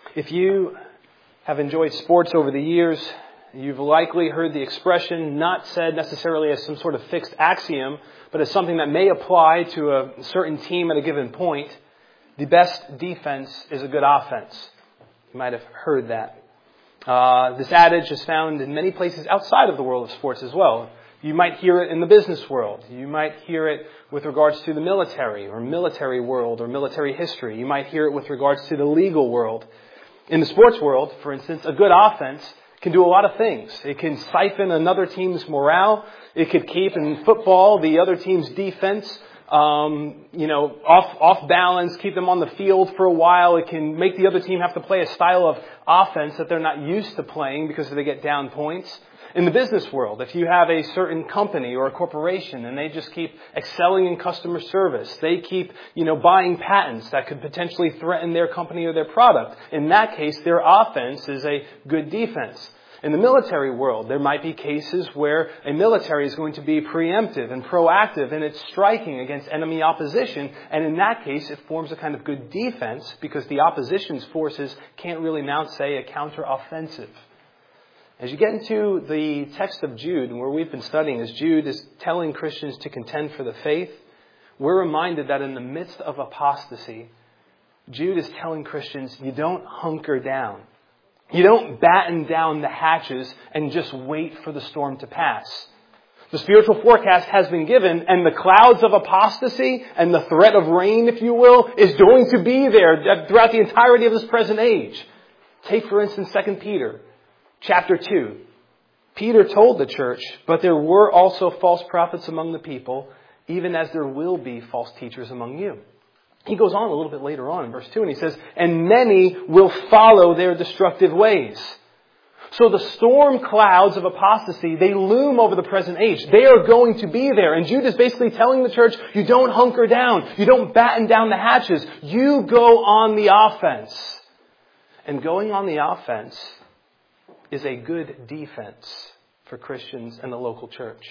If you have enjoyed sports over the years, you've likely heard the expression not said necessarily as some sort of fixed axiom, but as something that may apply to a certain team at a given point. The best defense is a good offense. You might have heard that. This adage is found in many places outside of the world of sports as well. You might hear it in the business world. You might hear it with regards to the military or military world or military history. You might hear it with regards to the legal world. In the sports world, for instance, a good offense can do a lot of things. It can siphon another team's morale. It could keep, in football, the other team's defense off balance, keep them on the field for a while. It can make the other team have to play a style of offense that they're not used to playing because they get down points. In the business world, if you have a certain company or a corporation and they just keep excelling in customer service, they keep, buying patents that could potentially threaten their company or their product. In that case, their offense is a good defense. In the military world, there might be cases where a military is going to be preemptive and proactive in its striking against enemy opposition. And in that case, it forms a kind of good defense because the opposition's forces can't really mount, say, a counteroffensive. As you get into the text of Jude, and where we've been studying, as Jude is telling Christians to contend for the faith, we're reminded that in the midst of apostasy, Jude is telling Christians, you don't hunker down. You don't batten down the hatches and just wait for the storm to pass. The spiritual forecast has been given, and the clouds of apostasy and the threat of rain, if you will, is going to be there throughout the entirety of this present age. Take, for instance, 2 Peter. Chapter 2, Peter told the church, but there were also false prophets among the people, even as there will be false teachers among you. He goes on a little bit later on in verse 2, and he says, and many will follow their destructive ways. So the storm clouds of apostasy, they loom over the present age. They are going to be there. And Jude is basically telling the church, you don't hunker down. You don't batten down the hatches. You go on the offense. And going on the offense is a good defense for Christians and the local church.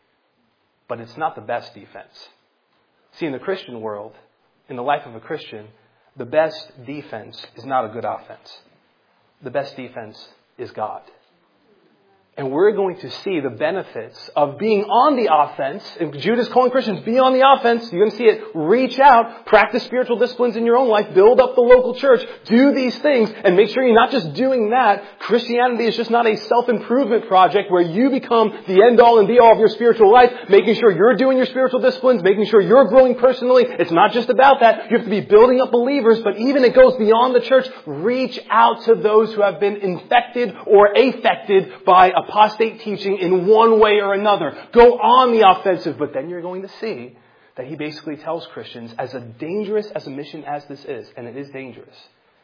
But it's not the best defense. See, in the Christian world, in the life of a Christian, the best defense is not a good offense. The best defense is God. And we're going to see the benefits of being on the offense. And Jude is calling Christians, be on the offense. You're going to see it. Reach out. Practice spiritual disciplines in your own life. Build up the local church. Do these things. And make sure you're not just doing that. Christianity is just not a self-improvement project where you become the end-all and be-all of your spiritual life. Making sure you're doing your spiritual disciplines. Making sure you're growing personally. It's not just about that. You have to be building up believers. But even it goes beyond the church. Reach out to those who have been infected or affected by apostate teaching in one way or another. Go on the offensive, but then you're going to see that he basically tells Christians, as dangerous as a mission as this is, and it is dangerous,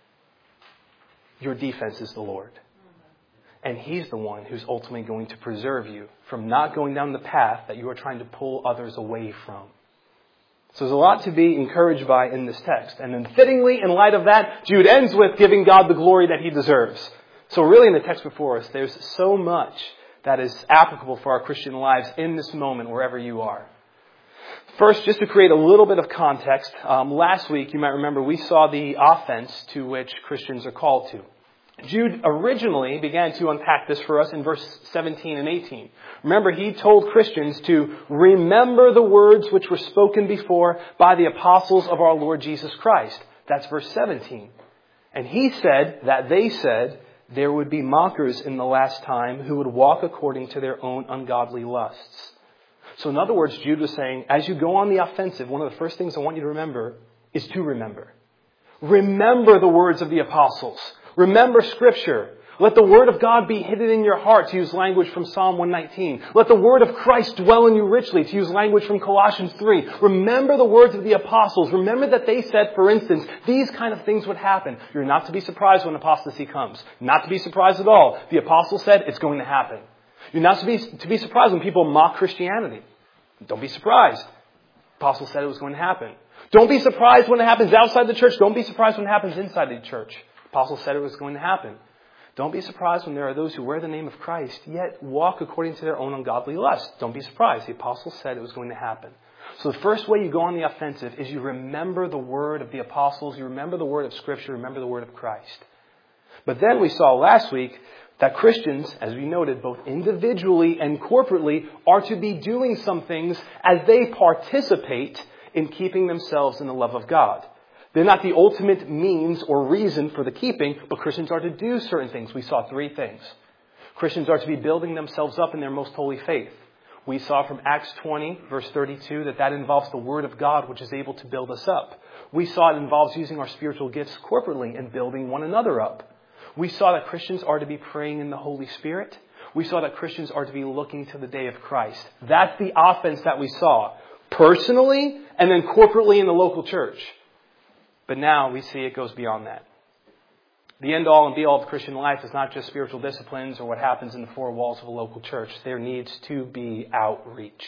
your defense is the Lord. And He's the one who's ultimately going to preserve you from not going down the path that you are trying to pull others away from. So there's a lot to be encouraged by in this text. And then fittingly, in light of that, Jude ends with giving God the glory that He deserves. So really in the text before us, there's so much that is applicable for our Christian lives in this moment, wherever you are. First, just to create a little bit of context, last week, you might remember, we saw the offense to which Christians are called to. Jude originally began to unpack this for us in verse 17 and 18. Remember, he told Christians to remember the words which were spoken before by the apostles of our Lord Jesus Christ. That's verse 17. And he said that they said, there would be mockers in the last time who would walk according to their own ungodly lusts. So in other words, Jude was saying, as you go on the offensive, one of the first things I want you to remember is to remember. Remember the words of the apostles. Remember Scripture. Let the Word of God be hidden in your heart, to use language from Psalm 119. Let the Word of Christ dwell in you richly, to use language from Colossians 3. Remember the words of the apostles. Remember that they said, for instance, these kind of things would happen. You're not to be surprised when apostasy comes. Not to be surprised at all. The apostle said it's going to happen. You're not to be surprised when people mock Christianity. Don't be surprised. The apostle said it was going to happen. Don't be surprised when it happens outside the church. Don't be surprised when it happens inside the church. The apostle said it was going to happen. Don't be surprised when there are those who wear the name of Christ, yet walk according to their own ungodly lust. Don't be surprised. The apostle said it was going to happen. So the first way you go on the offensive is you remember the word of the apostles. You remember the word of Scripture. Remember the word of Christ. But then we saw last week that Christians, as we noted, both individually and corporately, are to be doing some things as they participate in keeping themselves in the love of God. They're not the ultimate means or reason for the keeping, but Christians are to do certain things. We saw 3 things. Christians are to be building themselves up in their most holy faith. We saw from Acts 20, verse 32, that involves the Word of God, which is able to build us up. We saw it involves using our spiritual gifts corporately and building one another up. We saw that Christians are to be praying in the Holy Spirit. We saw that Christians are to be looking to the day of Christ. That's the offense that we saw, personally and then corporately in the local church. But now we see it goes beyond that. The end-all and be-all of Christian life is not just spiritual disciplines or what happens in the 4 walls of a local church. There needs to be outreach.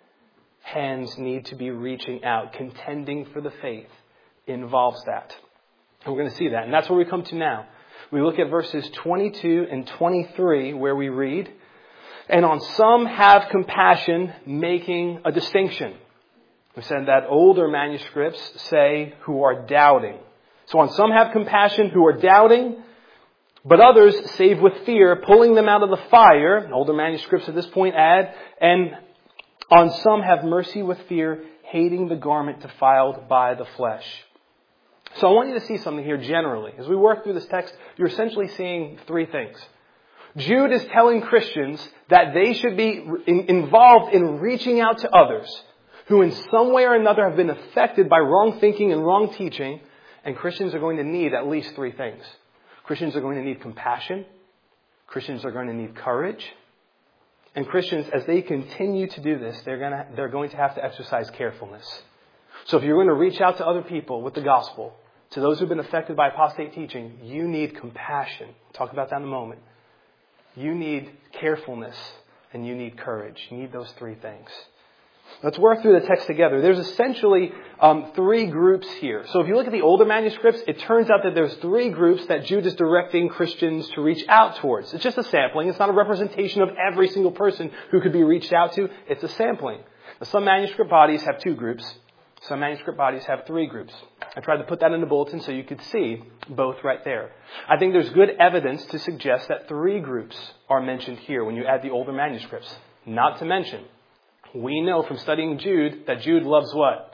Hands need to be reaching out. Contending for the faith involves that. And we're going to see that. And that's where we come to now. We look at verses 22 and 23 where we read, "And on some have compassion, making a distinction." We said that older manuscripts say who are doubting. So on some have compassion who are doubting, but others save with fear, pulling them out of the fire. Older manuscripts at this point add, "And on some have mercy with fear, hating the garment defiled by the flesh." So I want you to see something here generally. As we work through this text, you're essentially seeing 3 things. Jude is telling Christians that they should be involved in reaching out to others who in some way or another have been affected by wrong thinking and wrong teaching. And Christians are going to need at least 3 things. Christians are going to need compassion. Christians are going to need courage. And Christians, as they continue to do this, they're going to have to exercise carefulness. So if you're going to reach out to other people with the gospel, to those who've been affected by apostate teaching, you need compassion. We'll talk about that in a moment. You need carefulness and you need courage. You need those 3 things. Let's work through the text together. There's essentially 3 groups here. So if you look at the older manuscripts, it turns out that there's 3 groups that Jude is directing Christians to reach out towards. It's just a sampling. It's not a representation of every single person who could be reached out to. It's a sampling. Now, some manuscript bodies have 2 groups. Some manuscript bodies have 3 groups. I tried to put that in the bulletin so you could see both right there. I think there's good evidence to suggest that 3 groups are mentioned here when you add the older manuscripts. Not to mention, we know from studying Jude that Jude loves what?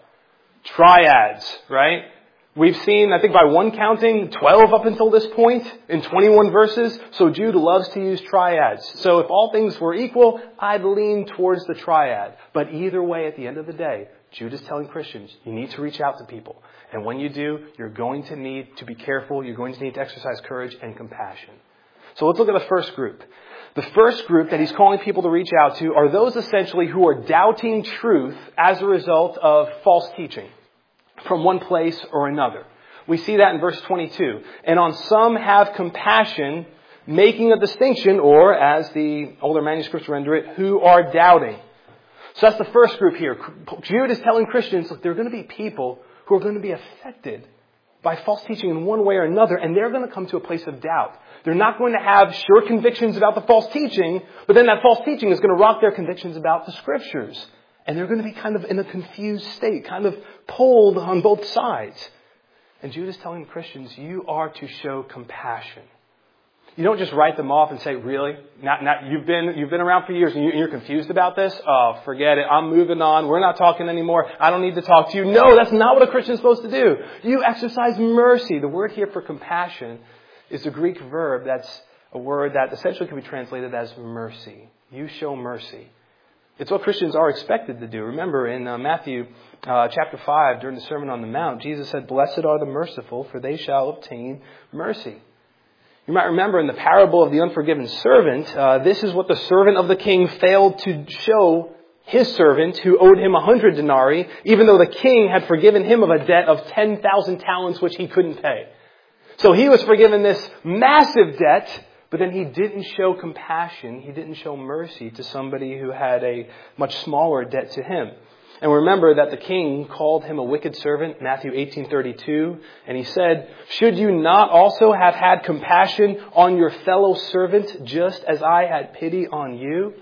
Triads, right? We've seen, I think by one counting, 12 up until this point in 21 verses. So Jude loves to use triads. So if all things were equal, I'd lean towards the triad. But either way, at the end of the day, Jude is telling Christians, you need to reach out to people. And when you do, you're going to need to be careful. You're going to need to exercise courage and compassion. So let's look at the first group. The first group that he's calling people to reach out to are those essentially who are doubting truth as a result of false teaching from one place or another. We see that in verse 22. And on some have compassion, making a distinction, or as the older manuscripts render it, who are doubting. So that's the first group here. Jude is telling Christians, look, there are going to be people who are going to be affected by false teaching in one way or another, and they're going to come to a place of doubt. They're not going to have sure convictions about the false teaching, but then that false teaching is going to rock their convictions about the Scriptures. And they're going to be kind of in a confused state, kind of pulled on both sides. And Jude is telling Christians, you are to show compassion. You don't just write them off and say, really? Not you've been around for years and you're confused about this? Oh, forget it. I'm moving on. We're not talking anymore. I don't need to talk to you. No, that's not what a Christian is supposed to do. You exercise mercy. The word here for compassion is the Greek verb that's a word that essentially can be translated as mercy. You show mercy. It's what Christians are expected to do. Remember in Matthew chapter 5, during the Sermon on the Mount, Jesus said, "Blessed are the merciful, for they shall obtain mercy." You might remember in the parable of the unforgiven servant, this is what the servant of the king failed to show his servant who owed him 100 denarii, even though the king had forgiven him of a debt of 10,000 talents which he couldn't pay. So he was forgiven this massive debt, but then he didn't show compassion. He didn't show mercy to somebody who had a much smaller debt to him. And remember that the king called him a wicked servant, Matthew 18:32. And he said, "Should you not also have had compassion on your fellow servant, just as I had pity on you?"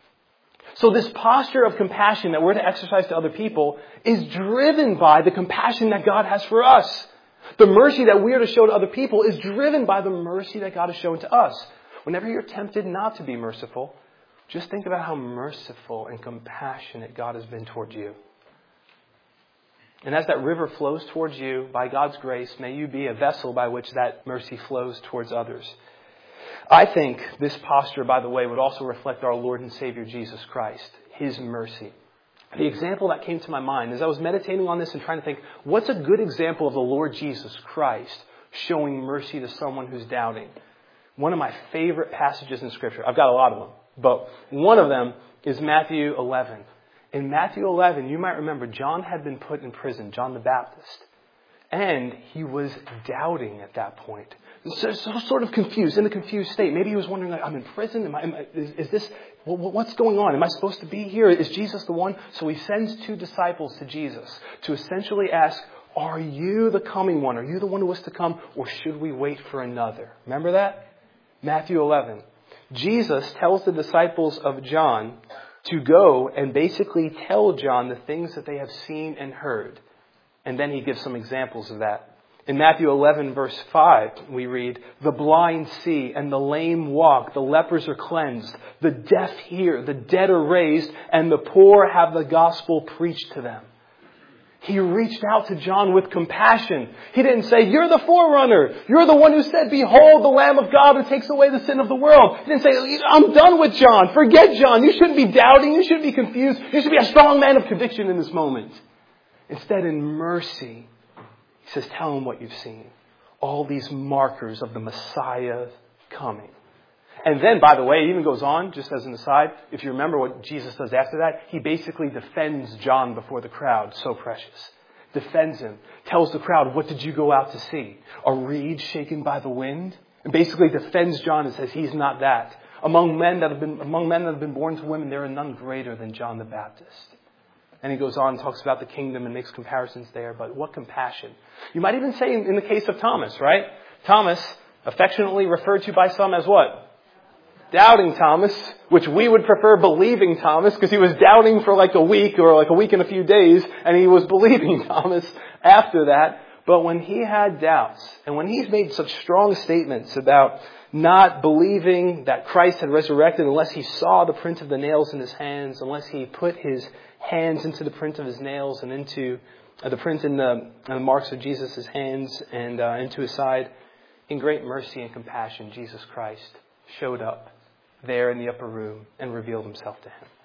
So this posture of compassion that we're to exercise to other people is driven by the compassion that God has for us. The mercy that we are to show to other people is driven by the mercy that God has shown to us. Whenever you're tempted not to be merciful, just think about how merciful and compassionate God has been towards you. And as that river flows towards you, by God's grace, may you be a vessel by which that mercy flows towards others. I think this posture, by the way, would also reflect our Lord and Savior Jesus Christ, His mercy. The example that came to my mind as I was meditating on this and trying to think, what's a good example of the Lord Jesus Christ showing mercy to someone who's doubting? One of my favorite passages in Scripture, I've got a lot of them, but one of them is Matthew 11. In Matthew 11, you might remember, John had been put in prison, John the Baptist. And he was doubting at that point. So sort of confused, in a confused state. Maybe he was wondering, I'm in prison? Is this, what's going on? Am I supposed to be here? Is Jesus the one? So he sends 2 disciples to Jesus to essentially ask, are you the coming one? Are you the one who was to come? Or should we wait for another? Remember that? Matthew 11. Jesus tells the disciples of John to go and basically tell John the things that they have seen and heard. And then he gives some examples of that. In Matthew 11, verse 5, we read, the blind see and the lame walk, the lepers are cleansed, the deaf hear, the dead are raised, and the poor have the gospel preached to them. He reached out to John with compassion. He didn't say, you're the forerunner. You're the one who said, behold, the Lamb of God who takes away the sin of the world. He didn't say, I'm done with John. Forget John. You shouldn't be doubting. You shouldn't be confused. You should be a strong man of conviction in this moment. Instead, in mercy, he says, tell him what you've seen. All these markers of the Messiah coming. And then, by the way, it even goes on, just as an aside, if you remember what Jesus does after that, he basically defends John before the crowd. So precious. Defends him. Tells the crowd, what did you go out to see? A reed shaken by the wind? And basically defends John and says he's not that. Among men that have been born to women, there are none greater than John the Baptist. And he goes on and talks about the kingdom and makes comparisons there. But what compassion. You might even say in the case of Thomas, right? Thomas, affectionately referred to by some as what? Doubting Thomas, which we would prefer believing Thomas, because he was doubting for like a week or like a week and a few days, and he was believing Thomas after that. But when he had doubts, and when he's made such strong statements about not believing that Christ had resurrected unless he saw the print of the nails in his hands, unless he put his hands into the print of his nails and into the print in the marks of Jesus' hands and into his side, in great mercy and compassion, Jesus Christ showed up there in the upper room and revealed himself to him.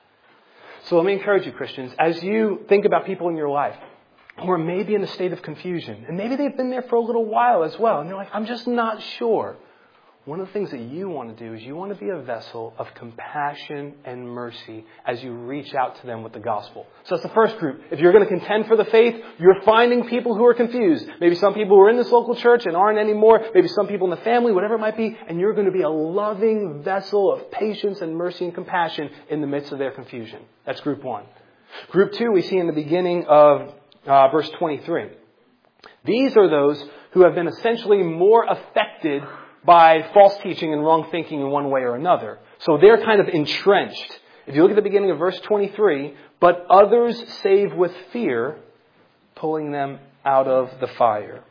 So let me encourage you, Christians, as you think about people in your life who are maybe in a state of confusion, and maybe they've been there for a little while as well, and they're like, I'm just not sure. One of the things that you want to do is you want to be a vessel of compassion and mercy as you reach out to them with the gospel. So that's the first group. If you're going to contend for the faith, you're finding people who are confused. Maybe some people who are in this local church and aren't anymore. Maybe some people in the family, whatever it might be. And you're going to be a loving vessel of patience and mercy and compassion in the midst of their confusion. That's group 1. Group 2 we see in the beginning of verse 23. These are those who have been essentially more affected by false teaching and wrong thinking in one way or another. So they're kind of entrenched. If you look at the beginning of verse 23, but others save with fear, pulling them out of the fire.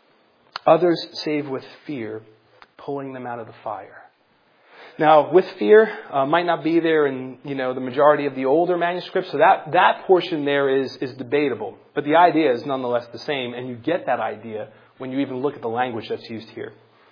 Others save with fear, pulling them out of the fire. Now, with fear might not be there in the majority of the older manuscripts, so that portion there is debatable. But the idea is nonetheless the same, and you get that idea when you even look at the language that's used here.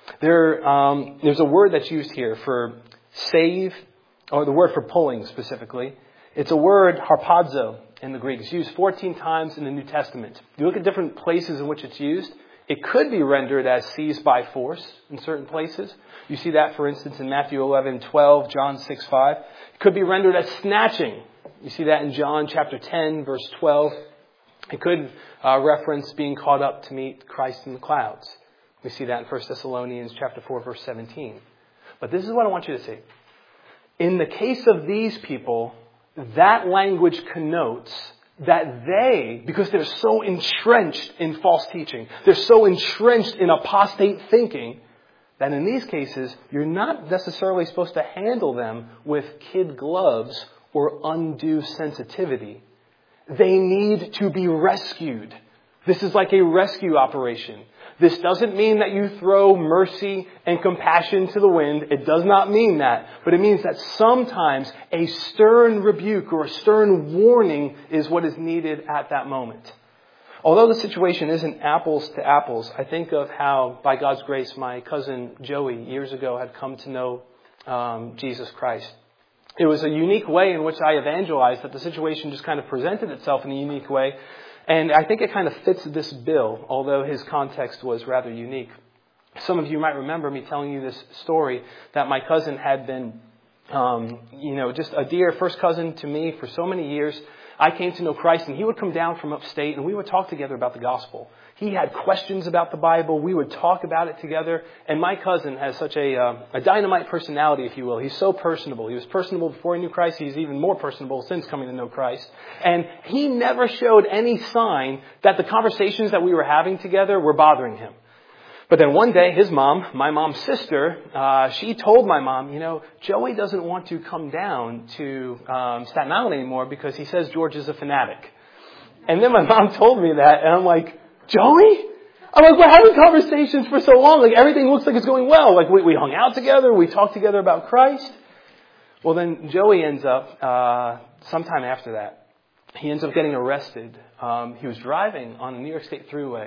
There's a word that's used here for save, or the word for pulling specifically. It's a word, harpazo, in the Greek. It's used 14 times in the New Testament. If you look at different places in which it's used, it could be rendered as seized by force in certain places. You see that, for instance, in Matthew 11:12, John 6:5. It could be rendered as snatching. You see that in John chapter 10, verse 12. It could reference being caught up to meet Christ in the clouds. We see that in 1 Thessalonians chapter 4, verse 17. But this is what I want you to see. In the case of these people, that language connotes that they, because they're so entrenched in false teaching, they're so entrenched in apostate thinking, that in these cases, you're not necessarily supposed to handle them with kid gloves or undue sensitivity. They need to be rescued. This is like a rescue operation. This doesn't mean that you throw mercy and compassion to the wind. It does not mean that. But it means that sometimes a stern rebuke or a stern warning is what is needed at that moment. Although the situation isn't apples to apples, I think of how, by God's grace, my cousin Joey years ago had come to know Jesus Christ. It was a unique way in which I evangelized, that the situation just kind of presented itself in a unique way. And I think it kind of fits this bill, although his context was rather unique. Some of you might remember me telling you this story that my cousin had been, just a dear first cousin to me for so many years. I came to know Christ, and he would come down from upstate, and we would talk together about the gospel. He had questions about the Bible. We would talk about it together. And my cousin has such a dynamite personality, if you will. He's so personable. He was personable before he knew Christ. He's even more personable since coming to know Christ. And he never showed any sign that the conversations that we were having together were bothering him. But then one day, his mom, my mom's sister, she told my mom, Joey doesn't want to come down to Staten Island anymore because he says George is a fanatic. And then my mom told me that, and I'm like, Joey? I'm like, we're having conversations for so long. Like, everything looks like it's going well. Like, we hung out together. We talked together about Christ. Well, then Joey ends up, sometime after that, he ends up getting arrested. He was driving on the New York State Thruway.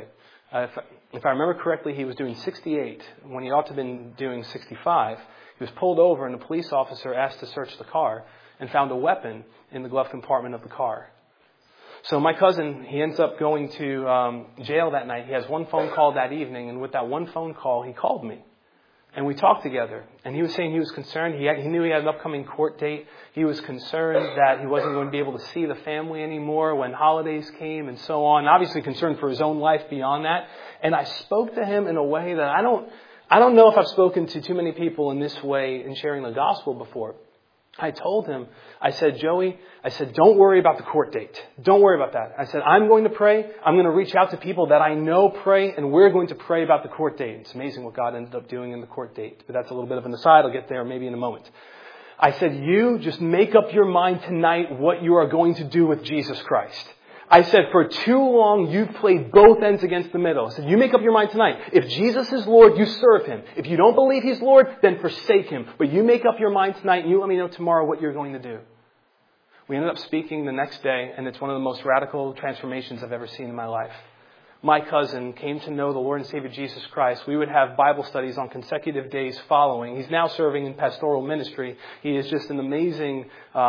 If I remember correctly, he was doing 68 when he ought to have been doing 65. He was pulled over, and a police officer asked to search the car and found a weapon in the glove compartment of the car. So my cousin, he ends up going to jail that night. He has one phone call that evening, and with that one phone call, he called me. And we talked together. And he was saying he was concerned. He knew he had an upcoming court date. He was concerned that he wasn't going to be able to see the family anymore when holidays came and so on. Obviously concerned for his own life beyond that. And I spoke to him in a way that I don't know if I've spoken to too many people in this way in sharing the gospel before. I told him, I said, Joey, don't worry about the court date. Don't worry about that. I said, I'm going to pray. I'm going to reach out to people that I know pray, and we're going to pray about the court date. It's amazing what God ended up doing in the court date. But that's a little bit of an aside. I'll get there maybe in a moment. I said, you just make up your mind tonight what you are going to do with Jesus Christ. I said, for too long, you've played both ends against the middle. I said, you make up your mind tonight. If Jesus is Lord, you serve Him. If you don't believe He's Lord, then forsake Him. But you make up your mind tonight, and you let me know tomorrow what you're going to do. We ended up speaking the next day, and it's one of the most radical transformations I've ever seen in my life. My cousin came to know the Lord and Savior Jesus Christ. We would have Bible studies on consecutive days following. He's now serving in pastoral ministry. He is just an amazing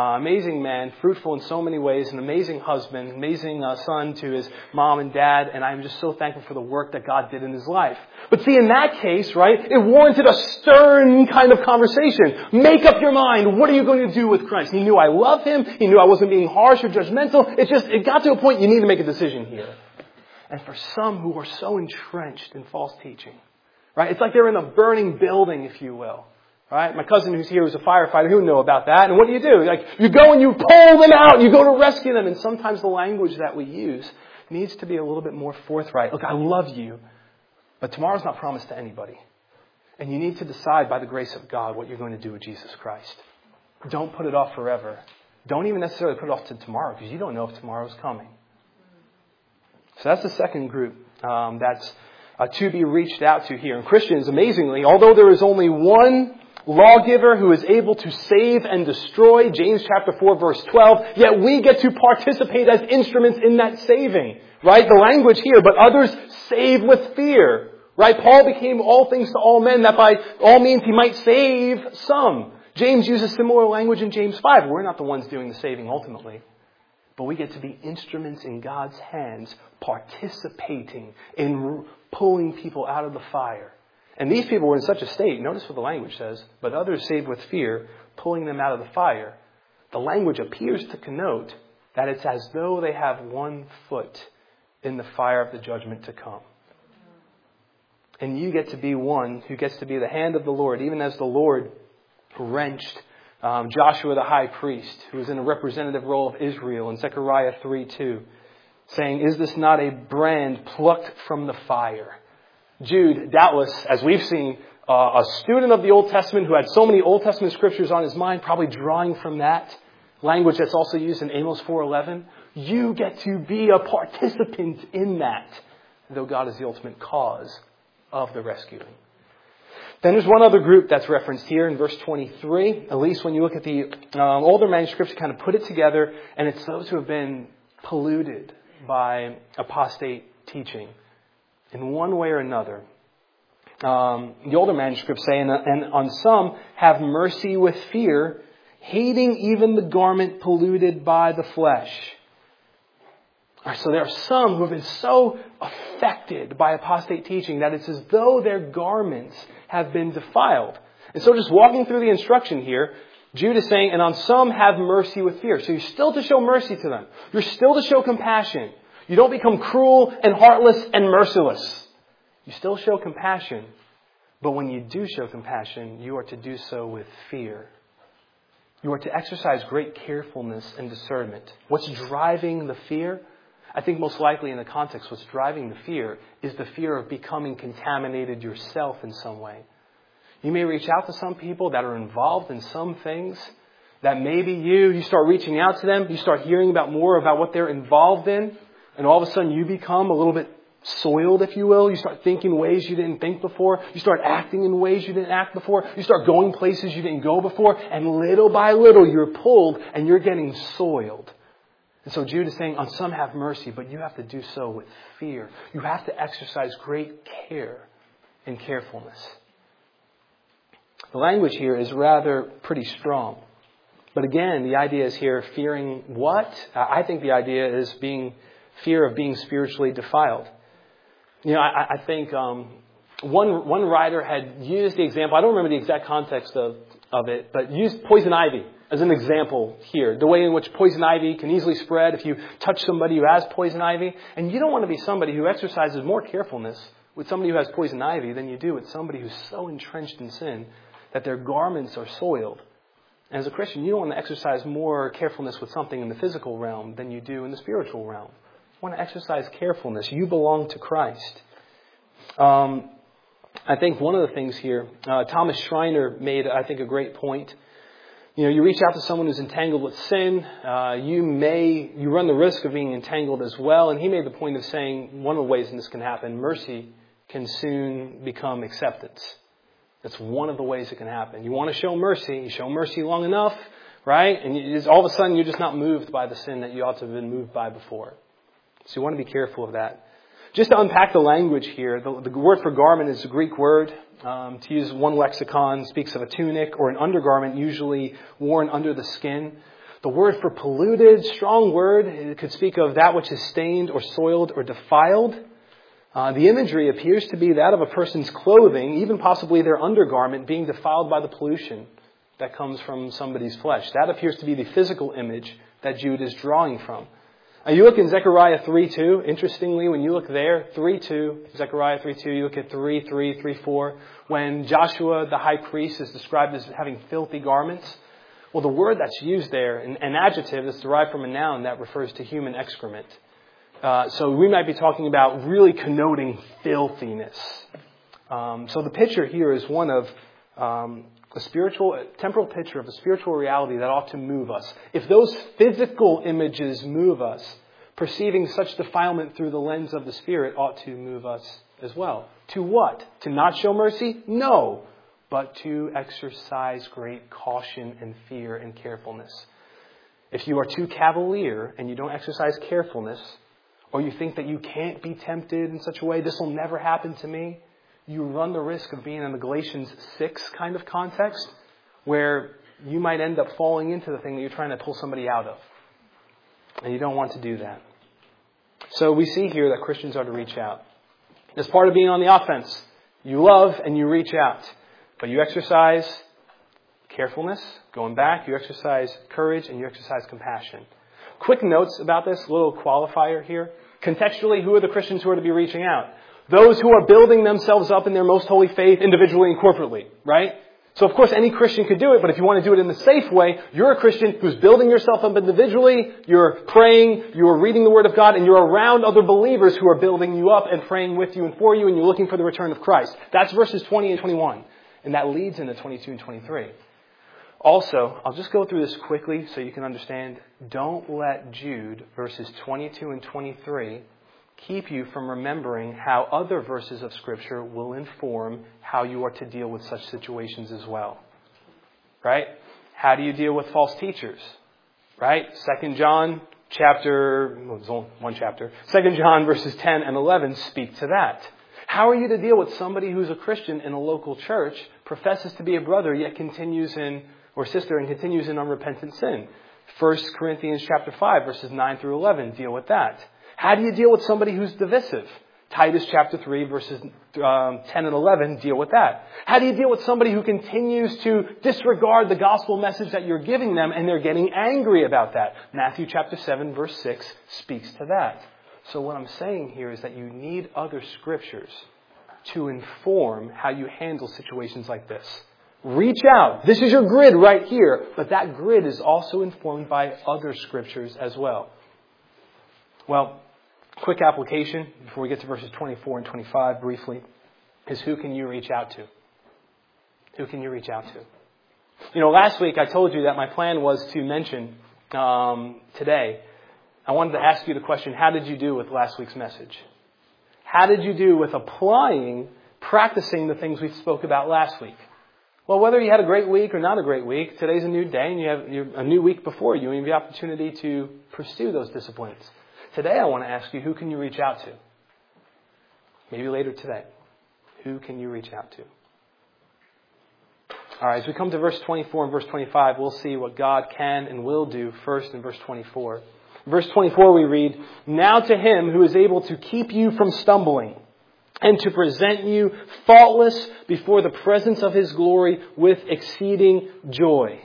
man, fruitful in so many ways, an amazing husband, amazing son to his mom and dad. And I'm just so thankful for the work that God did in his life. But see, in that case, right, it warranted a stern kind of conversation. Make up your mind. What are you going to do with Christ? He knew I love Him. He knew I wasn't being harsh or judgmental. It got to a point you need to make a decision here. And for some who are so entrenched in false teaching, right? It's like they're in a burning building, if you will, right? My cousin who's here is a firefighter. He would know about that. And what do? Like, you go and you pull them out. You go to rescue them. And sometimes the language that we use needs to be a little bit more forthright. Look, I love you, but tomorrow's not promised to anybody. And you need to decide by the grace of God what you're going to do with Jesus Christ. Don't put it off forever. Don't even necessarily put it off to tomorrow, because you don't know if tomorrow's coming. So that's the second group that's to be reached out to here. And Christians, amazingly, although there is only one lawgiver who is able to save and destroy, James chapter 4, verse 12, yet we get to participate as instruments in that saving. Right? The language here, but others save with fear. Right? Paul became all things to all men, that by all means he might save some. James uses similar language in James 5. We're not the ones doing the saving ultimately. But we get to be instruments in God's hands, participating in pulling people out of the fire. And these people were in such a state, notice what the language says, but others saved with fear, pulling them out of the fire. The language appears to connote that it's as though they have one foot in the fire of the judgment to come. And you get to be one who gets to be the hand of the Lord, even as the Lord wrenched Joshua the high priest, who was in a representative role of Israel in Zechariah 3:2, saying, is this not a brand plucked from the fire? Jude, doubtless, as we've seen, a student of the Old Testament who had so many Old Testament scriptures on his mind, probably drawing from that language that's also used in Amos 4:11. You get to be a participant in that, though God is the ultimate cause of the rescuing. Then there's one other group that's referenced here in verse 23. At least when you look at the older manuscripts, kind of put it together, and it's those who have been polluted by apostate teaching in one way or another. The older manuscripts say, and on some have mercy with fear, hating even the garment polluted by the flesh. So there are some who have been so affected by apostate teaching that it's as though their garments have been defiled. And so just walking through the instruction here, Jude is saying, and on some have mercy with fear. So you're still to show mercy to them. You're still to show compassion. You don't become cruel and heartless and merciless. You still show compassion. But when you do show compassion, you are to do so with fear. You are to exercise great carefulness and discernment. What's driving the fear? I think most likely in the context, what's driving the fear is the fear of becoming contaminated yourself in some way. You may reach out to some people that are involved in some things that maybe you start reaching out to them, you start hearing more about what they're involved in, and all of a sudden you become a little bit soiled, if you will. You start thinking ways you didn't think before. You start acting in ways you didn't act before. You start going places you didn't go before. And little by little you're pulled and you're getting soiled. And so Jude is saying, on some have mercy, but you have to do so with fear. You have to exercise great care and carefulness. The language here is rather pretty strong. But again, the idea is here fearing what? I think the idea is fear of being spiritually defiled. You know, I think one writer had used the example, I don't remember the exact context of it, but used poison ivy as an example here. The way in which poison ivy can easily spread if you touch somebody who has poison ivy. And you don't want to be somebody who exercises more carefulness with somebody who has poison ivy than you do with somebody who's so entrenched in sin that their garments are soiled. And as a Christian, you don't want to exercise more carefulness with something in the physical realm than you do in the spiritual realm. You want to exercise carefulness. You belong to Christ. I think one of the things here, Thomas Schreiner made, I think, a great point. You know, you reach out to someone who's entangled with sin, you run the risk of being entangled as well. And he made the point of saying one of the ways in this can happen, mercy can soon become acceptance. That's one of the ways it can happen. You want to show mercy. You show mercy long enough, right? And all of a sudden you're just not moved by the sin that you ought to have been moved by before. So you want to be careful of that. Just to unpack the language here, the word for garment is a Greek word. To use one lexicon, speaks of a tunic or an undergarment usually worn under the skin. The word for polluted, strong word, it could speak of that which is stained or soiled or defiled. The imagery appears to be that of a person's clothing, even possibly their undergarment, being defiled by the pollution that comes from somebody's flesh. That appears to be the physical image that Jude is drawing from. You look in Zechariah 3:2. Interestingly, when you look there, 3:2, Zechariah 3:2, you look at 3:3, 3:4, when Joshua, the high priest, is described as having filthy garments. Well, the word that's used there, an adjective that's derived from a noun that refers to human excrement. So we might be talking about really connoting filthiness. So the picture here is one of a temporal picture of a spiritual reality that ought to move us. If those physical images move us, perceiving such defilement through the lens of the Spirit ought to move us as well. To what? To not show mercy? No. But to exercise great caution and fear and carefulness. If you are too cavalier and you don't exercise carefulness, or you think that you can't be tempted in such a way, this will never happen to me, you run the risk of being in the Galatians 6 kind of context where you might end up falling into the thing that you're trying to pull somebody out of. And you don't want to do that. So we see here that Christians are to reach out. As part of being on the offense, you love and you reach out. But you exercise carefulness, going back, you exercise courage, and you exercise compassion. Quick notes about this, a little qualifier here. Contextually, who are the Christians who are to be reaching out? Those who are building themselves up in their most holy faith individually and corporately, right? So of course any Christian could do it, but if you want to do it in the safe way, you're a Christian who's building yourself up individually, you're praying, you're reading the Word of God, and you're around other believers who are building you up and praying with you and for you, and you're looking for the return of Christ. That's verses 20 and 21. And that leads into 22 and 23. Also, I'll just go through this quickly so you can understand. Don't let Jude, verses 22 and 23, keep you from remembering how other verses of Scripture will inform how you are to deal with such situations as well. Right? How do you deal with false teachers? Right? 2 John one chapter. 2 John verses 10 and 11 speak to that. How are you to deal with somebody who's a Christian in a local church, professes to be a brother, yet continues in, or sister, and continues in unrepentant sin? 1 Corinthians chapter 5 verses 9 through 11 deal with that. How do you deal with somebody who's divisive? Titus chapter 3 verses 10 and 11 deal with that. How do you deal with somebody who continues to disregard the gospel message that you're giving them and they're getting angry about that? Matthew chapter 7 verse 6 speaks to that. So what I'm saying here is that you need other scriptures to inform how you handle situations like this. Reach out. This is your grid right here, but that grid is also informed by other scriptures as well. Well, quick application before we get to verses 24 and 25 briefly is who can you reach out to? Who can you reach out to? Last week I told you that my plan was to mention today. I wanted to ask you the question, how did you do with last week's message? How did you do with practicing the things we spoke about last week? Well, whether you had a great week or not a great week, today's a new day and you have a new week before you and you have the opportunity to pursue those disciplines. Today I want to ask you, who can you reach out to? Maybe later today. Who can you reach out to? All right, as we come to verse 24 and verse 25, we'll see what God can and will do first in verse 24. Verse 24 we read, "Now to him who is able to keep you from stumbling and to present you faultless before the presence of his glory with exceeding joy."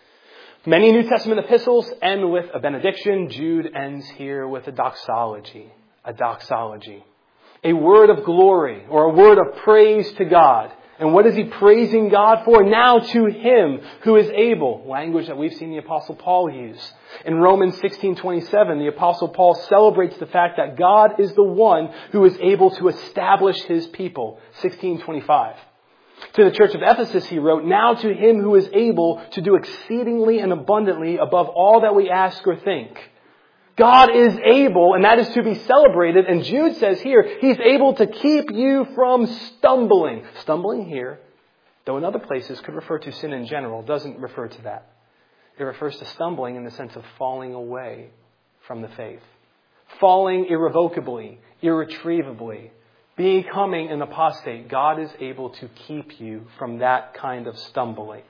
Many New Testament epistles end with a benediction. Jude ends here with a doxology. A doxology. A word of glory or a word of praise to God. And what is he praising God for? Now to him who is able. Language that we've seen the Apostle Paul use. In Romans 16:27, the Apostle Paul celebrates the fact that God is the one who is able to establish his people. 16:25. To the church of Ephesus he wrote, "Now to him who is able to do exceedingly and abundantly above all that we ask or think." God is able, and that is to be celebrated. And Jude says here, he's able to keep you from stumbling. Stumbling here, though in other places could refer to sin in general, doesn't refer to that. It refers to stumbling in the sense of falling away from the faith. Falling irrevocably, irretrievably, becoming an apostate. God is able to keep you from that kind of stumbling.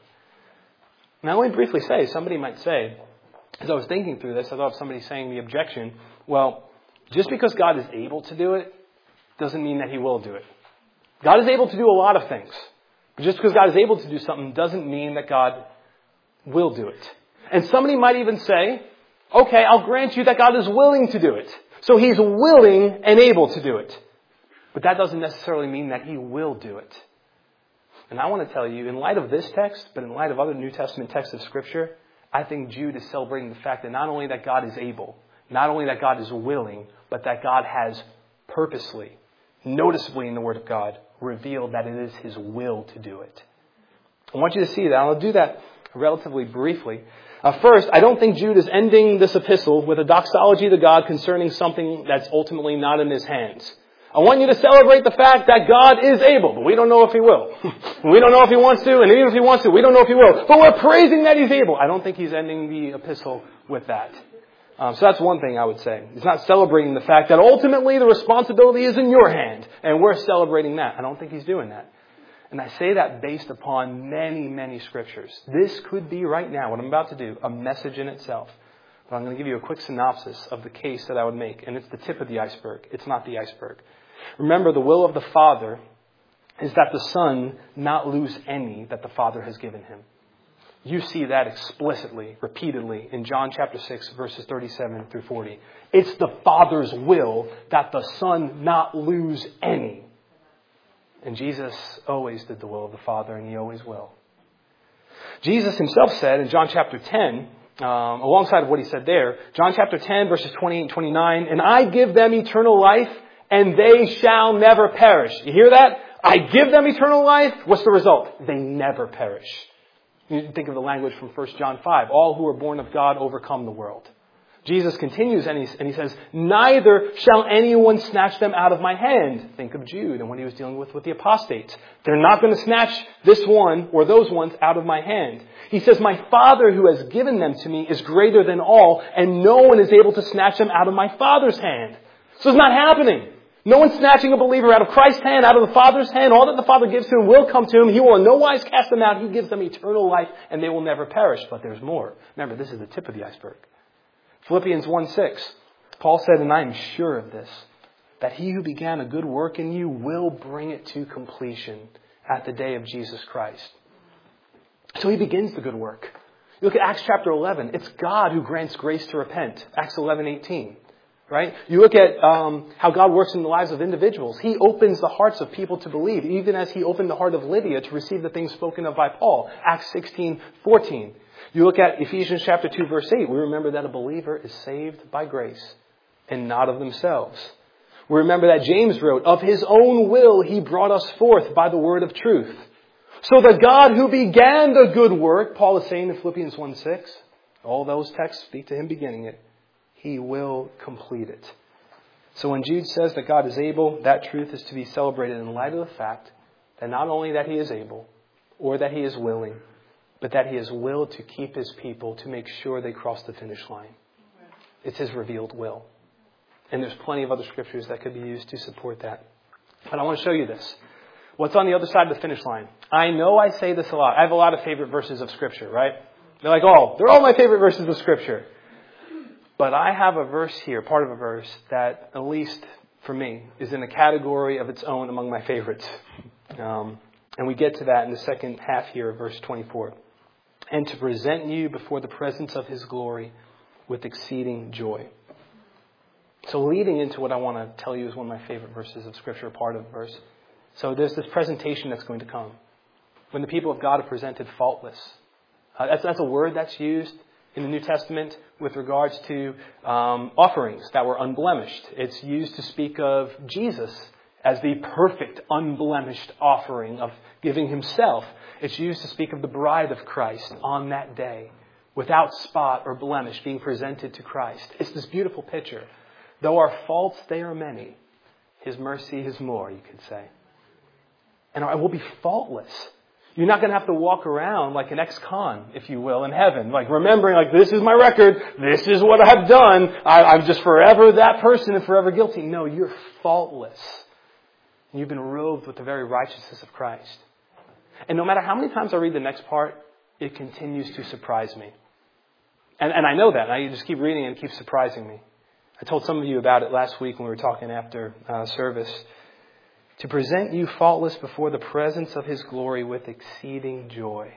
Now, let me briefly say, somebody might say, as I was thinking through this, I thought of somebody saying the objection, well, just because God is able to do it, doesn't mean that he will do it. God is able to do a lot of things. But just because God is able to do something doesn't mean that God will do it. And somebody might even say, okay, I'll grant you that God is willing to do it. So he's willing and able to do it. But that doesn't necessarily mean that he will do it. And I want to tell you, in light of this text, but in light of other New Testament texts of Scripture, I think Jude is celebrating the fact that not only that God is able, not only that God is willing, but that God has purposely, noticeably in the Word of God, revealed that it is his will to do it. I want you to see that. I'll do that relatively briefly. First, I don't think Jude is ending this epistle with a doxology to God concerning something that's ultimately not in his hands. I want you to celebrate the fact that God is able, but we don't know if he will. We don't know if he wants to, and even if he wants to, we don't know if he will. But we're praising that he's able. I don't think he's ending the epistle with that. So that's one thing I would say. He's not celebrating the fact that ultimately the responsibility is in your hand, and we're celebrating that. I don't think he's doing that. And I say that based upon many, many scriptures. This could be right now, what I'm about to do, a message in itself. But I'm going to give you a quick synopsis of the case that I would make. And it's the tip of the iceberg. It's not the iceberg. Remember, the will of the Father is that the Son not lose any that the Father has given him. You see that explicitly, repeatedly, in John chapter 6, verses 37 through 40. It's the Father's will that the Son not lose any. And Jesus always did the will of the Father, and he always will. Jesus himself said in John chapter 10, alongside of what he said there, John chapter 10, verses 28 and 29, "And I give them eternal life, and they shall never perish." You hear that? I give them eternal life. What's the result? They never perish. You think of the language from 1 John 5. All who are born of God overcome the world. Jesus continues and he says, neither shall anyone snatch them out of my hand. Think of Jude and what he was dealing with the apostates. They're not going to snatch this one or those ones out of my hand. He says, my Father who has given them to me is greater than all, and no one is able to snatch them out of my Father's hand. So it's not happening. No one's snatching a believer out of Christ's hand, out of the Father's hand. All that the Father gives to him will come to him. He will in no wise cast them out. He gives them eternal life, and they will never perish. But there's more. Remember, this is the tip of the iceberg. Philippians 1:6, Paul said, and I am sure of this, that he who began a good work in you will bring it to completion at the day of Jesus Christ. So he begins the good work. You look at Acts chapter 11. It's God who grants grace to repent. Acts 11:18. Right? You look at how God works in the lives of individuals. He opens the hearts of people to believe, even as he opened the heart of Lydia to receive the things spoken of by Paul. Acts 16:14. You look at Ephesians chapter 2, verse 8. We remember that a believer is saved by grace and not of themselves. We remember that James wrote, of his own will he brought us forth by the word of truth. So the God who began the good work, Paul is saying in Philippians 1:6, all those texts speak to him beginning it. He will complete it. So when Jude says that God is able, that truth is to be celebrated in light of the fact that not only that he is able or that he is willing, but that he is willed to keep his people to make sure they cross the finish line. It's his revealed will. And there's plenty of other scriptures that could be used to support that. But I want to show you this. What's on the other side of the finish line? I know I say this a lot. I have a lot of favorite verses of Scripture, right? They're all my favorite verses of Scripture. But I have a verse here, part of a verse, that, at least for me, is in a category of its own among my favorites. And we get to that in the second half here of verse 24. And to present you before the presence of his glory with exceeding joy. So leading into what I want to tell you is one of my favorite verses of Scripture, part of the verse. So there's this presentation that's going to come. When the people of God are presented faultless. That's a word that's used in the New Testament with regards to offerings that were unblemished. It's used to speak of Jesus as the perfect, unblemished offering of giving himself. It's used to speak of the bride of Christ on that day, without spot or blemish, being presented to Christ. It's this beautiful picture. Though our faults, they are many, his mercy is more, you could say. And I will be faultless. You're not going to have to walk around like an ex-con, if you will, in heaven. Like remembering, this is my record. This is what I've done. I'm just forever that person and forever guilty. No, you're faultless. And you've been robed with the very righteousness of Christ. And no matter how many times I read the next part, it continues to surprise me. And I know that. I just keep reading and it keeps surprising me. I told some of you about it last week when we were talking after service. To present you faultless before the presence of his glory with exceeding joy.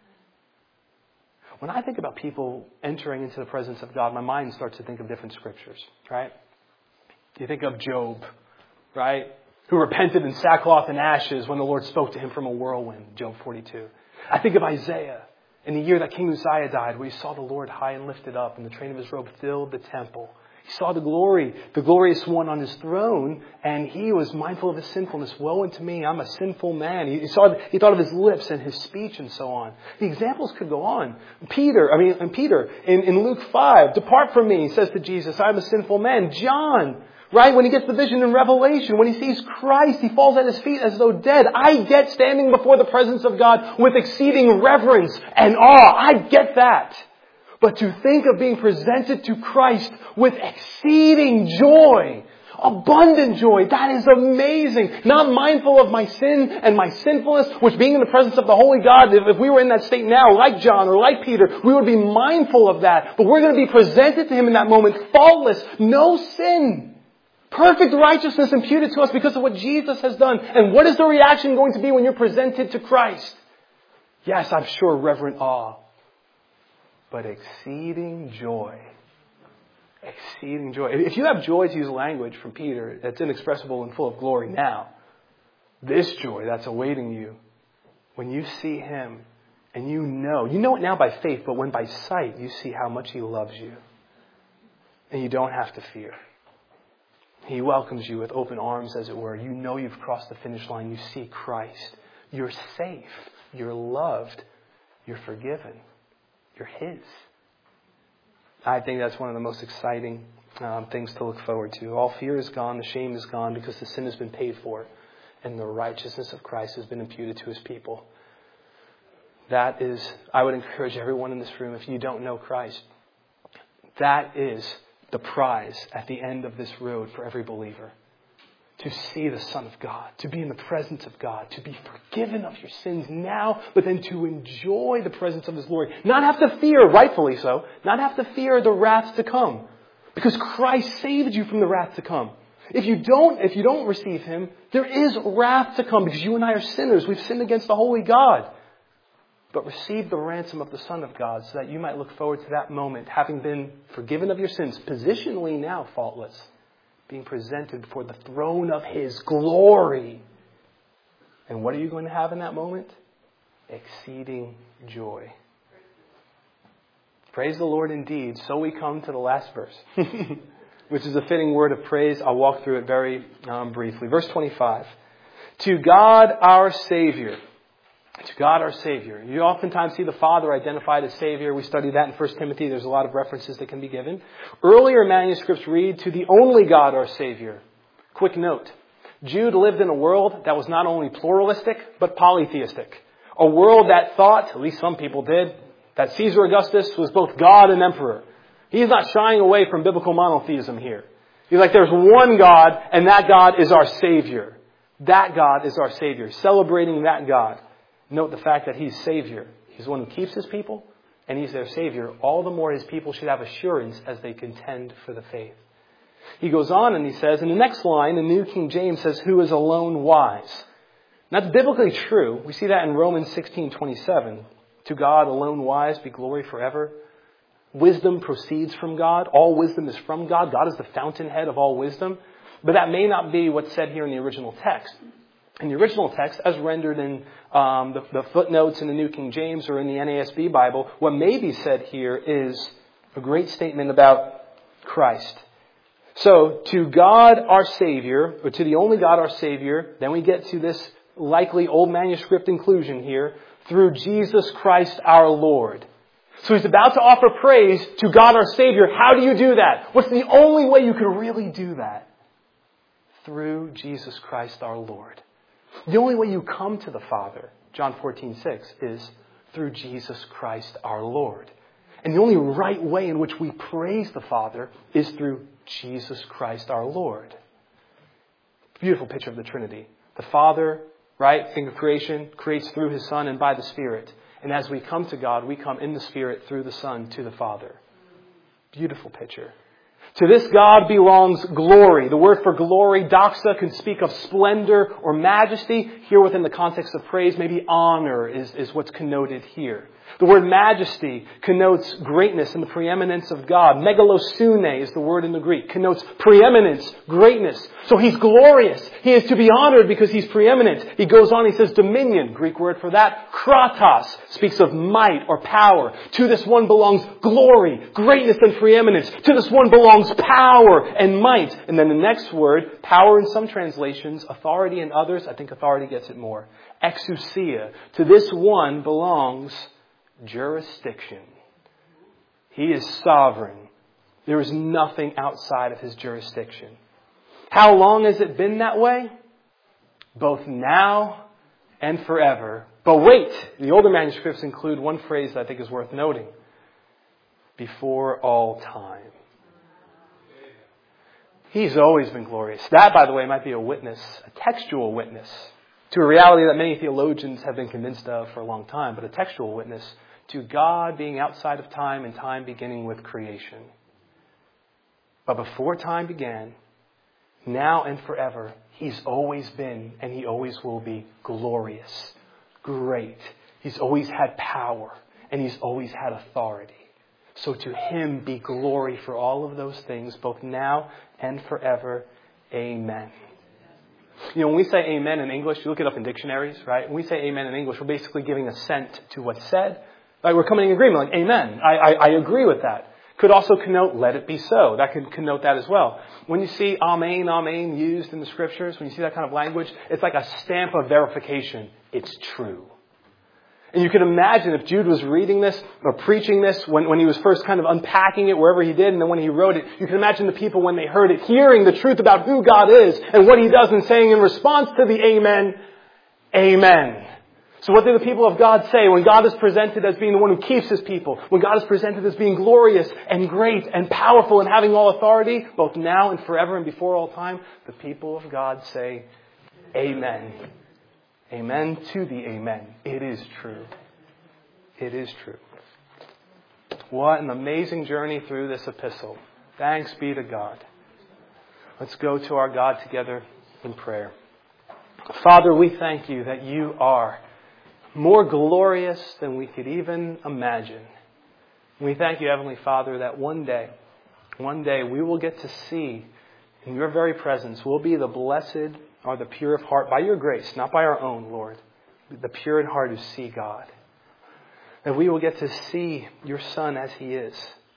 When I think about people entering into the presence of God, my mind starts to think of different scriptures, right? You think of Job, right? Who repented in sackcloth and ashes when the Lord spoke to him from a whirlwind, Job 42. I think of Isaiah in the year that King Uzziah died, where he saw the Lord high and lifted up, and the train of his robe filled the temple. He saw the glorious one on his throne, and he was mindful of his sinfulness. Woe unto me, I'm a sinful man. He thought of his lips and his speech and so on. The examples could go on. Peter in Luke 5, depart from me, says to Jesus, I'm a sinful man. John, right, when he gets the vision in Revelation, when he sees Christ, he falls at his feet as though dead. I get standing before the presence of God with exceeding reverence and awe. I get that. But to think of being presented to Christ with exceeding joy, abundant joy, that is amazing. Not mindful of my sin and my sinfulness, which being in the presence of the Holy God, if we were in that state now, like John or like Peter, we would be mindful of that. But we're going to be presented to him in that moment, faultless, no sin. Perfect righteousness imputed to us because of what Jesus has done. And what is the reaction going to be when you're presented to Christ? Yes, I'm sure reverent awe. But exceeding joy. Exceeding joy. If you have joy, to use language from Peter, that's inexpressible and full of glory now, this joy that's awaiting you, when you see him and you know it now by faith, but when by sight you see how much he loves you. And you don't have to fear. He welcomes you with open arms, as it were. You know you've crossed the finish line. You see Christ. You're safe. You're loved. You're forgiven. You're his. I think that's one of the most exciting things to look forward to. All fear is gone, the shame is gone, because the sin has been paid for, and the righteousness of Christ has been imputed to his people. That is, I would encourage everyone in this room, if you don't know Christ, that is the prize at the end of this road for every believer. To see the Son of God, to be in the presence of God, to be forgiven of your sins now, but then to enjoy the presence of his glory. Not have to fear, rightfully so, not have to fear the wrath to come. Because Christ saved you from the wrath to come. If you don't receive him, there is wrath to come, because you and I are sinners. We've sinned against the holy God. But receive the ransom of the Son of God so that you might look forward to that moment, having been forgiven of your sins, positionally now faultless, being presented before the throne of his glory. And what are you going to have in that moment? Exceeding joy. Praise the Lord indeed. So we come to the last verse, which is a fitting word of praise. I'll walk through it very briefly. Verse 25. To God our Savior. To God our Savior. You oftentimes see the Father identified as Savior. We studied that in 1 Timothy. There's a lot of references that can be given. Earlier manuscripts read, to the only God our Savior. Quick note. Jude lived in a world that was not only pluralistic, but polytheistic. A world that thought, at least some people did, that Caesar Augustus was both God and emperor. He's not shying away from biblical monotheism here. He's like, there's one God, and that God is our Savior. That God is our Savior. Celebrating that God. Note the fact that he's Savior. He's the one who keeps his people, and he's their Savior. All the more his people should have assurance as they contend for the faith. He goes on and he says, in the next line, the New King James says, who is alone wise. And that's biblically true. We see that in Romans 16:27. To God alone wise be glory forever. Wisdom proceeds from God. All wisdom is from God. God is the fountainhead of all wisdom. But that may not be what's said here in the original text. In the original text, as rendered in the footnotes in the New King James or in the NASB Bible, what may be said here is a great statement about Christ. So, to God our Savior, or to the only God our Savior, then we get to this likely old manuscript inclusion here, through Jesus Christ our Lord. So he's about to offer praise to God our Savior. How do you do that? What's the only way you can really do that? Through Jesus Christ our Lord. The only way you come to the Father, John 14:6, is through Jesus Christ our Lord. And the only right way in which we praise the Father is through Jesus Christ our Lord. Beautiful picture of the Trinity. The Father, right, thing of creation, creates through his Son and by the Spirit. And as we come to God, we come in the Spirit through the Son to the Father. Beautiful picture. To this God belongs glory. The word for glory, doxa, can speak of splendor or majesty. Here within the context of praise, maybe honor is what's connoted here. The word majesty connotes greatness and the preeminence of God. Megalosune is the word in the Greek. Connotes preeminence, greatness. So he's glorious. He is to be honored because he's preeminent. He goes on, he says dominion, Greek word for that. Kratos speaks of might or power. To this one belongs glory, greatness and preeminence. To this one belongs power and might. And then the next word, power in some translations, authority in others. I think authority gets it more. Exousia. To this one belongs jurisdiction. He is sovereign. There is nothing outside of his jurisdiction. How long has it been that way? Both now and forever. But wait, the older manuscripts include one phrase that I think is worth noting. Before all time. He's always been glorious. That, by the way, might be a witness, a textual witness, to a reality that many theologians have been convinced of for a long time, but a textual witness to God being outside of time and time beginning with creation. But before time began, now and forever, he's always been and he always will be glorious, great. He's always had power and he's always had authority. So to him be glory for all of those things, both now and forever. Amen. You know, when we say amen in English, you look it up in dictionaries, right? When we say amen in English, we're basically giving assent to what's said. Like we're coming in agreement, like amen. I agree with that. Could also connote let it be so. That could connote that as well. When you see amen, amen used in the scriptures, when you see that kind of language, it's like a stamp of verification. It's true. And you can imagine if Jude was reading this or preaching this when he was first kind of unpacking it wherever he did, and then when he wrote it, you can imagine the people when they heard it, hearing the truth about who God is and what He does, and saying in response to the amen, amen. So what do the people of God say when God is presented as being the one who keeps His people? When God is presented as being glorious and great and powerful and having all authority, both now and forever and before all time, the people of God say, amen. Amen to the amen. It is true. It is true. What an amazing journey through this epistle. Thanks be to God. Let's go to our God together in prayer. Father, we thank You that You are more glorious than we could even imagine. We thank You, Heavenly Father, that one day we will get to see in Your very presence. We'll be the blessed or the pure of heart by Your grace, not by our own, Lord. The pure in heart who see God. That we will get to see Your Son as He is.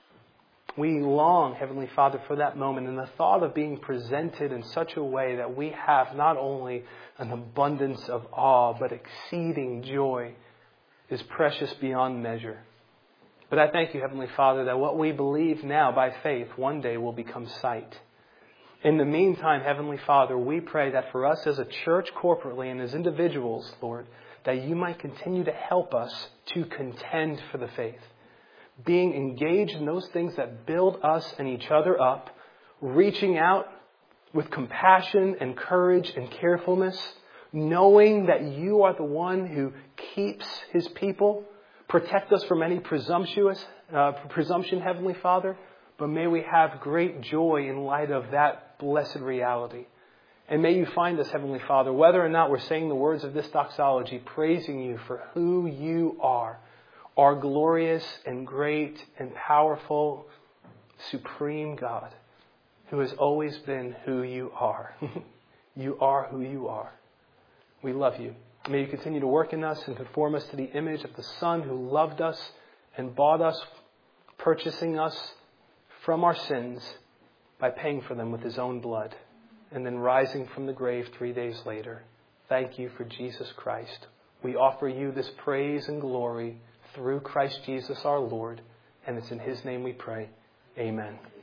We long, Heavenly Father, for that moment, and the thought of being presented in such a way that we have not only an abundance of awe, but exceeding joy is precious beyond measure. But I thank You, Heavenly Father, that what we believe now by faith one day will become sight. In the meantime, Heavenly Father, we pray that for us as a church corporately and as individuals, Lord, that You might continue to help us to contend for the faith. Being engaged in those things that build us and each other up, reaching out with compassion and courage and carefulness, knowing that You are the one who keeps His people. Protect us from any presumption, Heavenly Father, but may we have great joy in light of that blessed reality. And may You find us, Heavenly Father, whether or not we're saying the words of this doxology, praising You for who You are, our glorious and great and powerful, supreme God, who has always been who You are. You are who You are. We love You. May You continue to work in us and conform us to the image of the Son who loved us and bought us, purchasing us from our sins by paying for them with His own blood, and then rising from the grave 3 days later. Thank You for Jesus Christ. We offer You this praise and glory through Christ Jesus our Lord, and it's in His name we pray. Amen.